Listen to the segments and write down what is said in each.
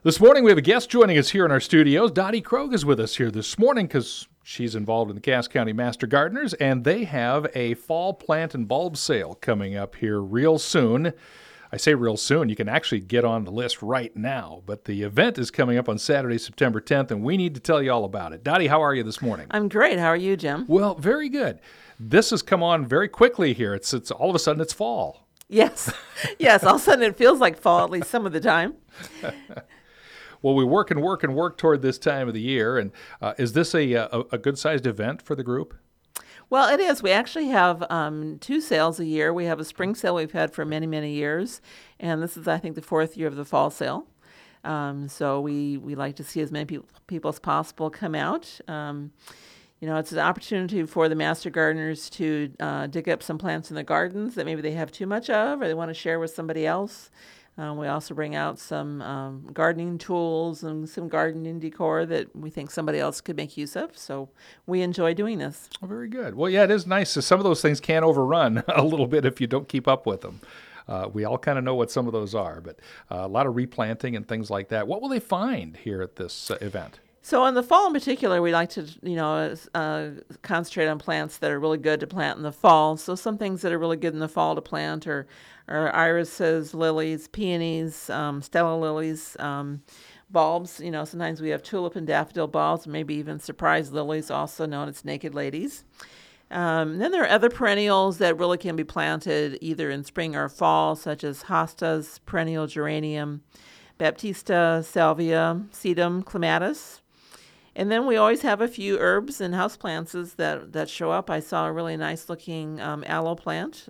This morning we have a guest joining us here in our studios. Dottie Krogh is with us here this morning because she's involved in the Cass County Master Gardeners, and they have a fall plant and bulb sale coming up here real soon. I say real soon, you can actually get on the list right now, but the event is coming up on Saturday, September 10th, and we need to tell you all about it. Dottie, how are you this morning? I'm great. How are you, Jim? Well, very good. This has come on very quickly here. It's all of a sudden it's fall. Yes. Yes, all of a sudden it feels like fall, at least some of the time. Well, we work and work and work toward this time of the year, and is this a good-sized event for the group? Well, it is. We actually have 2 sales a year. We have a spring sale we've had for many, many years, and this is, I think, the 4th year of the fall sale. So we like to see as many people as possible come out. It's an opportunity for the Master Gardeners to dig up some plants in their gardens that maybe they have too much of or they want to share with somebody else. We also bring out some gardening tools and some gardening decor that we think somebody else could make use of. So we enjoy doing this. Oh, very good. Well, yeah, it is nice. Some of those things can overrun a little bit if you don't keep up with them. We all kind of know what some of those are, but a lot of replanting and things like that. What will they find here at this event? So in the fall in particular, we like to, concentrate on plants that are really good to plant in the fall. So some things that are really good in the fall to plant are irises, lilies, peonies, stella lilies, bulbs. Sometimes we have tulip and daffodil bulbs, maybe even surprise lilies, also known as naked ladies. Then there are other perennials that really can be planted either in spring or fall, such as hostas, perennial geranium, baptista, salvia, sedum, clematis. And then we always have a few herbs and houseplants that show up. I saw a really nice looking aloe plant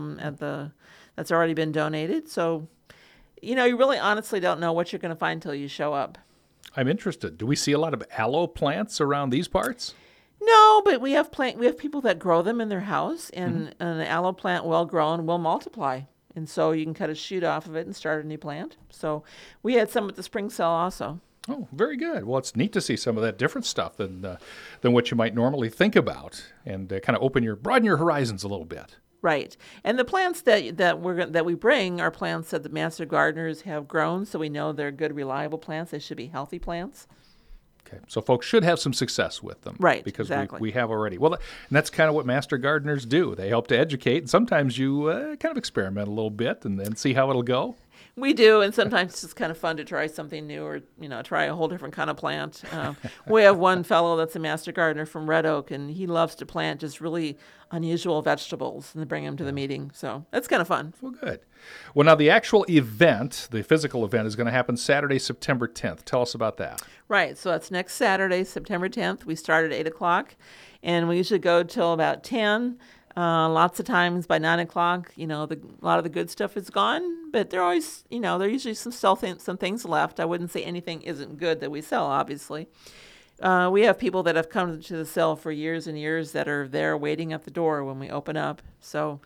that's already been donated. So, you really honestly don't know what you're going to find until you show up. I'm interested. Do we see a lot of aloe plants around these parts? No, but we have people that grow them in their house, and an aloe plant, well grown, will multiply. And so you can cut a shoot off of it and start a new plant. So we had some at the spring sale also. Oh, very good. Well, it's neat to see some of that different stuff than what you might normally think about, and kind of broaden your horizons a little bit. Right, and the plants that we bring are plants that the Master Gardeners have grown, so we know they're good, reliable plants. They should be healthy plants. Okay, so folks should have some success with them. Right, because exactly. we have already. Well, and that's kind of what Master Gardeners do. They help to educate, and sometimes you kind of experiment a little bit and then see how it'll go. We do, and sometimes it's just kind of fun to try something new or, try a whole different kind of plant. We have one fellow that's a Master Gardener from Red Oak, and he loves to plant just really unusual vegetables and bring them to the meeting. So that's kind of fun. Well, good. Well, now the actual event, the physical event, is going to happen Saturday, September 10th. Tell us about that. Right, so that's next Saturday, September 10th. We start at 8 o'clock, and we usually go till about 10. Lots of times by 9 o'clock, a lot of the good stuff is gone, but there are always, there are usually some things left. I wouldn't say anything isn't good that we sell, obviously. We have people that have come to the sale for years and years that are there waiting at the door when we open up. So,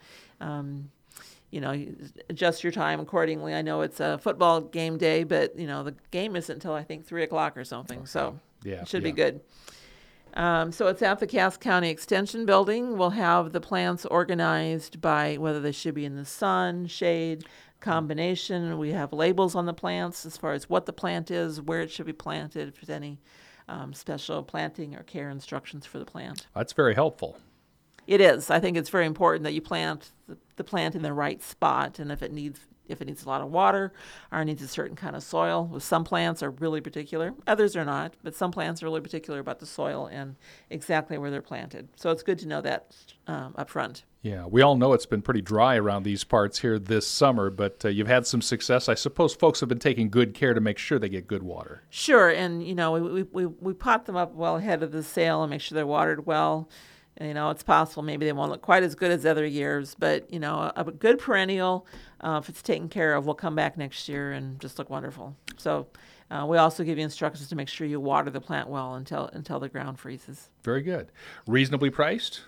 you adjust your time accordingly. I know it's a football game day, but, the game isn't until I think 3 o'clock or something. Okay. So it should be good. So it's at the Cass County Extension Building. We'll have the plants organized by whether they should be in the sun, shade, combination. We have labels on the plants as far as what the plant is, where it should be planted, if there's any special planting or care instructions for the plant. That's very helpful. It is. I think it's very important that you plant the plant in the right spot, and if it needs a lot of water or needs a certain kind of soil. With some plants are really particular, others are not, but some plants are really particular about the soil and exactly where they're planted. So it's good to know that up front. Yeah, we all know it's been pretty dry around these parts here this summer, but you've had some success. I suppose folks have been taking good care to make sure they get good water. Sure, and we pot them up well ahead of the sale and make sure they're watered well. It's possible maybe they won't look quite as good as other years, but, a good perennial, if it's taken care of, will come back next year and just look wonderful. So we also give you instructions to make sure you water the plant well until the ground freezes. Very good. Reasonably priced?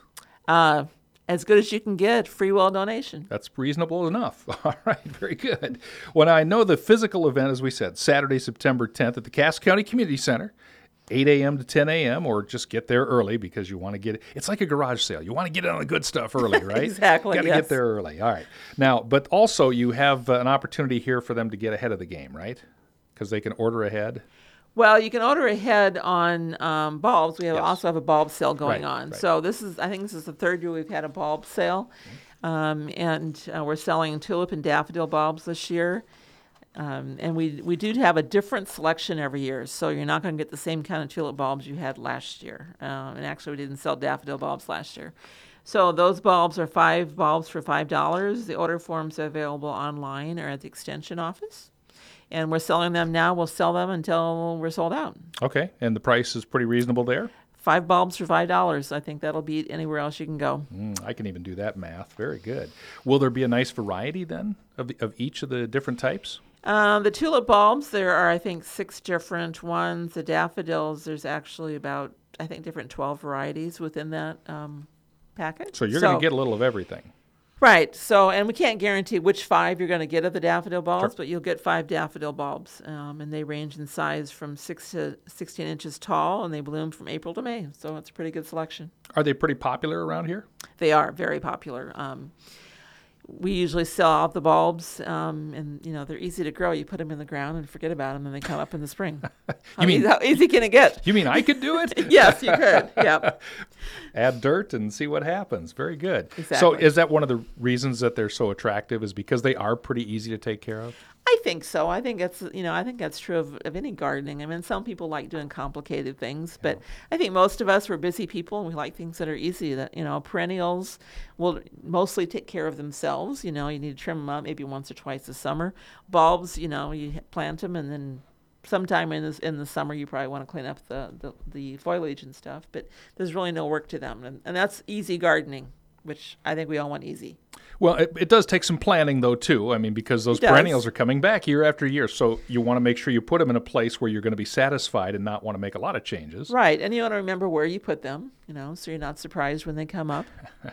As good as you can get, free will donation. That's reasonable enough. All right, very good. Well, I know the physical event, as we said, Saturday, September 10th at the Cass County Community Center. 8 a.m. to 10 a.m. or just get there early because you want to get it. It's like a garage sale. You want to get on the good stuff early, right? Exactly. Got to get there early. All right. Now, but also you have an opportunity here for them to get ahead of the game, right? because they can order ahead? Well, you can order ahead on bulbs. We Yes. also have a bulb sale going Right, on. right. So I think this is the third year we've had a bulb sale. And we're selling tulip and daffodil bulbs this year. And we do have a different selection every year. So you're not going to get the same kind of tulip bulbs you had last year. And actually, we didn't sell daffodil bulbs last year. So those bulbs are 5 bulbs for $5. The order forms are available online or at the extension office. And we're selling them now. We'll sell them until we're sold out. Okay, and the price is pretty reasonable there? 5 bulbs for $5. I think that'll beat anywhere else you can go. I can even do that math. Very good. Will there be a nice variety then of each of the different types? The tulip bulbs, there are, I think, 6 different ones. The daffodils, there's actually about, I think, 12 varieties within that package. So you're going to get a little of everything. Right. So, and we can't guarantee which 5 you're going to get of the daffodil bulbs, Sure. but you'll get 5 daffodil bulbs. And they range in size from 6 to 16 inches tall, and they bloom from April to May. So it's a pretty good selection. Are they pretty popular around here? They are very popular. We usually sell out the bulbs, and they're easy to grow. You put them in the ground and forget about them, and they come up in the spring. How easy can it get? You mean I could do it? Yes, you could. Yep. Add dirt and see what happens. Very good. Exactly. So is that one of the reasons that they're so attractive is because they are pretty easy to take care of? I think so. I think that's true of any gardening. I mean, some people like doing complicated things, but I think most of us, we're busy people and we like things that are easy. That, perennials will mostly take care of themselves. You need to trim them up maybe once or twice a summer. Bulbs, you plant them, and then sometime in the summer you probably want to clean up the foliage and stuff, but there's really no work to them. And that's easy gardening, which I think we all want easy. Well, it does take some planning, though, too. I mean, because those perennials are coming back year after year. So you want to make sure you put them in a place where you're going to be satisfied and not want to make a lot of changes. Right. And you want to remember where you put them, so you're not surprised when they come up.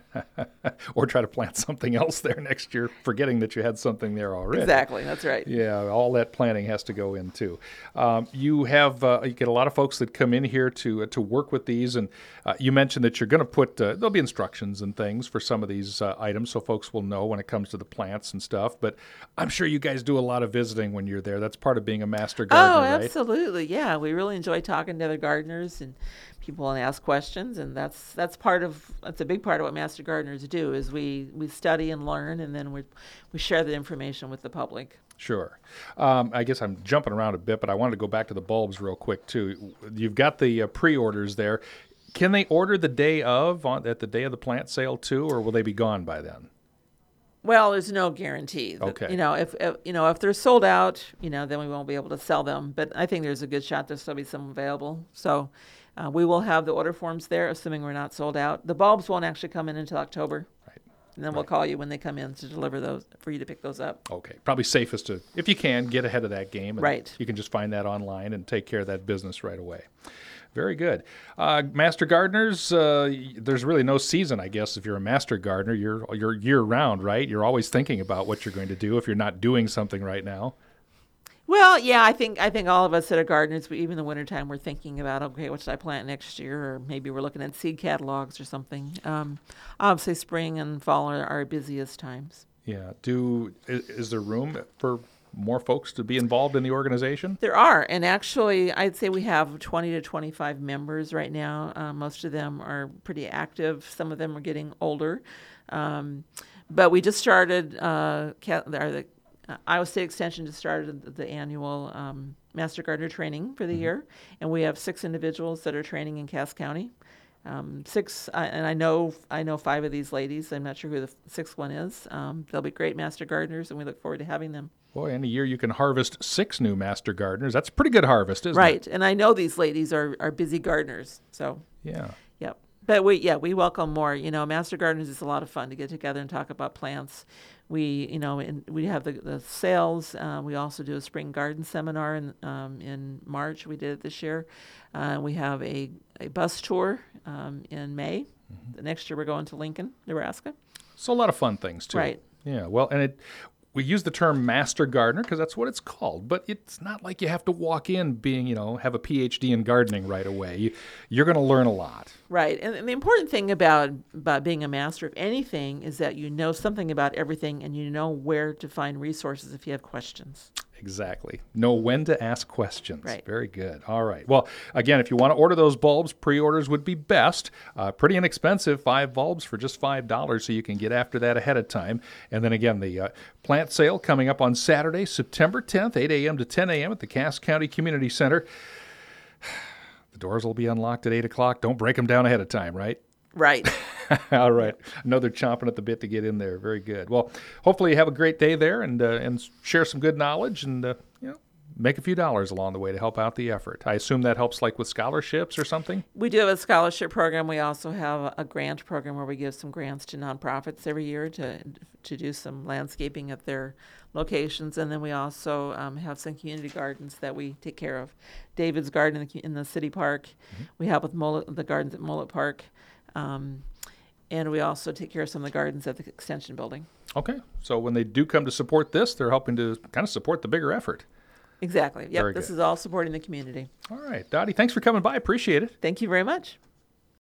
Or try to plant something else there next year, forgetting that you had something there already. Exactly. That's right. Yeah, all that planning has to go in, too. You get a lot of folks that come in here to work with these. And you mentioned that you're going to put, there'll be instructions and things for some of these items so folks will know when it comes to the plants and stuff. But I'm sure you guys do a lot of visiting when you're there. That's part of being a master gardener, right? Oh, absolutely. Yeah, we really enjoy talking to other gardeners and people and ask questions, and that's a big part of what master gardeners do is we study and learn, and then we share the information with the public. Sure. I guess I'm jumping around a bit, but I wanted to go back to the bulbs real quick too. You've got the pre-orders there. Can they order at the day of the plant sale too, or will they be gone by then? Well, there's no guarantee. Okay. If they're sold out, then we won't be able to sell them. But I think there's a good shot there'll still be some available. So we will have the order forms there, assuming we're not sold out. The bulbs won't actually come in until October. Right. And then we'll call you when they come in to deliver those, for you to pick those up. Okay. Probably safest to, if you can, get ahead of that game. And right. You can just find that online and take care of that business right away. Very good. Master gardeners, there's really no season, I guess, if you're a master gardener. You're year-round, right? You're always thinking about what you're going to do if you're not doing something right now. Well, yeah, I think all of us that are gardeners, even in the wintertime, we're thinking about, okay, what should I plant next year? Or maybe we're looking at seed catalogs or something. Obviously, spring and fall are our busiest times. Yeah. Is there room for more folks to be involved in the organization? There are, and actually, I'd say we have 20 to 25 members right now. Most of them are pretty active. Some of them are getting older. But we just started, the Iowa State Extension just started the annual Master Gardener training for the year, and we have 6 individuals that are training in Cass County. 6, and I know 5 of these ladies. I'm not sure who the 6th one is. They'll be great master gardeners, and we look forward to having them. Boy, in a year you can harvest 6 new master gardeners. That's a pretty good harvest, isn't it? Right, and I know these ladies are busy gardeners. So yeah. Yep. But we welcome more. Master gardeners is a lot of fun to get together and talk about plants. We have the sales. We also do a spring garden seminar in March. We did it this year. We have a bus tour in May. The next year we're going to Lincoln, Nebraska. So a lot of fun things too. Right. Yeah. Well, and we use the term master gardener because that's what it's called, but it's not like you have to walk in being, have a PhD in gardening right away. You're going to learn a lot. Right. And the important thing about being a master of anything is that you know something about everything and you know where to find resources if you have questions. Exactly. Know when to ask questions. Right. Very good. All right. Well, again, if you want to order those bulbs, pre-orders would be best. Pretty inexpensive, 5 bulbs for just $5, so you can get after that ahead of time. And then again, the plant sale coming up on Saturday, September 10th, 8 a.m. to 10 a.m. at the Cass County Community Center. The doors will be unlocked at 8 o'clock. Don't break them down ahead of time, right? Right. All right. I know they're chomping at the bit to get in there. Very good. Well, hopefully you have a great day there and share some good knowledge and make a few dollars along the way to help out the effort. I assume that helps like with scholarships or something? We do have a scholarship program. We also have a grant program where we give some grants to nonprofits every year to do some landscaping at their locations. And then we also have some community gardens that we take care of. David's Garden in the city park. Mm-hmm. We help with the gardens at Mullet Park. And we also take care of some of the gardens at the Extension Building. Okay. So when they do come to support this, they're helping to kind of support the bigger effort. Exactly. Yep. Very This good. is all supporting the community. All right. Dottie, thanks for coming by. Appreciate it. Thank you very much.